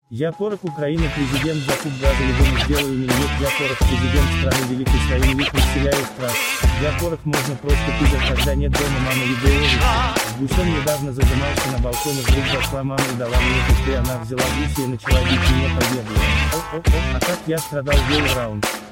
Я Порох Украины, президент Закуп газа любому сделаю минимет. Я Порох, президент страны великой своим ликом вселяю страх. Я Порох, можно просто пидор, когда нет дома мама Егорович. С гусем недавно зажимался на балконе, вдруг зашла мама и дала мне кусты, она взяла гуся и начала бить меня по бедру. А как я страдал весь раунд.